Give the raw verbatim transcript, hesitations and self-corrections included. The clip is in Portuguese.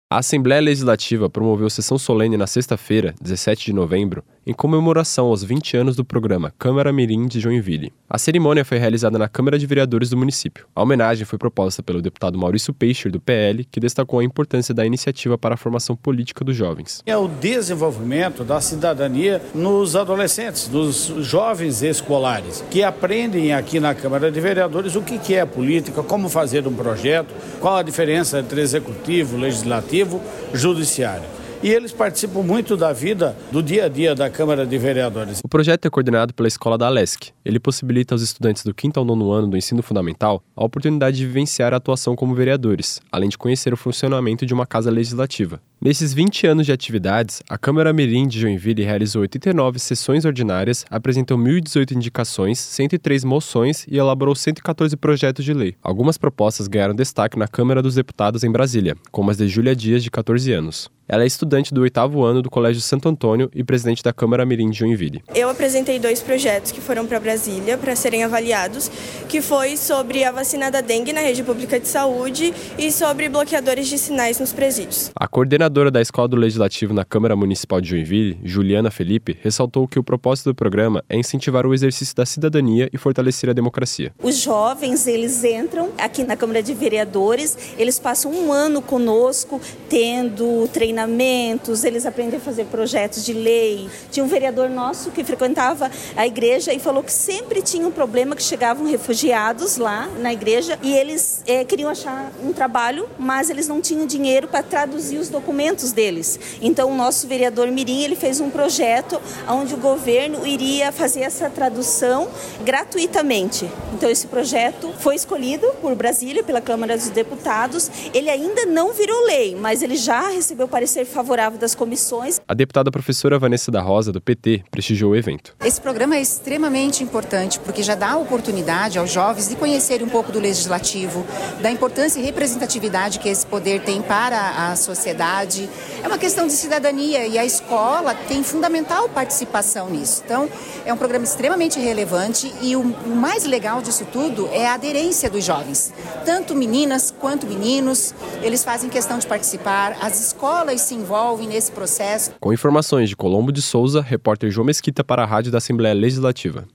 A Assembleia Legislativa promoveu sessão solene na sexta-feira, dezessete de novembro, em comemoração aos vinte anos do programa Câmara Mirim de Joinville. A cerimônia foi realizada na Câmara de Vereadores do município. A homenagem foi proposta pelo deputado Maurício Peixer, do P L, que destacou a importância da iniciativa para a formação política dos jovens. É o desenvolvimento da cidadania nos adolescentes, nos jovens escolares, que aprendem aqui na Câmara de Vereadores o que é a política, como fazer um projeto, qual a diferença entre executivo, legislativo, judiciário. E eles participam muito da vida, do dia a dia da Câmara de Vereadores. O projeto é coordenado pela Escola da Alesc. Ele possibilita aos estudantes do quinto ao nono ano do ensino fundamental a oportunidade de vivenciar a atuação como vereadores, além de conhecer o funcionamento de uma casa legislativa. Nesses vinte anos de atividades, a Câmara Mirim de Joinville realizou oitenta e nove sessões ordinárias, apresentou mil e dezoito indicações, cento e três moções e elaborou cento e quatorze projetos de lei. Algumas propostas ganharam destaque na Câmara dos Deputados em Brasília, como as de Júlia Dias, de catorze anos. Ela é estudante do oitavo ano do Colégio Santo Antônio e presidente da Câmara Mirim de Joinville. Eu apresentei dois projetos que foram para Brasília para serem avaliados, que foi sobre a vacina da dengue na rede pública de saúde e sobre bloqueadores de sinais nos presídios. A coordenadora da Escola do Legislativo na Câmara Municipal de Joinville, Juliana Felipe, ressaltou que o propósito do programa é incentivar o exercício da cidadania e fortalecer a democracia. Os jovens, eles entram aqui na Câmara de Vereadores, eles passam um ano conosco, tendo treinamento, eles aprendem a fazer projetos de lei. Tinha um vereador nosso que frequentava a igreja e falou que sempre tinha um problema, que chegavam refugiados lá na igreja e eles é, queriam achar um trabalho, mas eles não tinham dinheiro para traduzir os documentos deles. Então o nosso vereador Mirim, ele fez um projeto onde o governo iria fazer essa tradução gratuitamente. Então esse projeto foi escolhido por Brasília, pela Câmara dos Deputados. Ele ainda não virou lei, mas ele já recebeu parecer ser favorável das comissões. A deputada professora Vanessa da Rosa, do P T, prestigiou o evento. Esse programa é extremamente importante porque já dá a oportunidade aos jovens de conhecerem um pouco do legislativo, da importância e representatividade que esse poder tem para a sociedade. É uma questão de cidadania e a escola tem fundamental participação nisso. Então, é um programa extremamente relevante e o, o mais legal disso tudo é a aderência dos jovens. Tanto meninas quanto meninos, eles fazem questão de participar, as escolas se envolvem nesse processo. Com informações de Colombo de Souza, repórter João Mesquita para a Rádio da Assembleia Legislativa.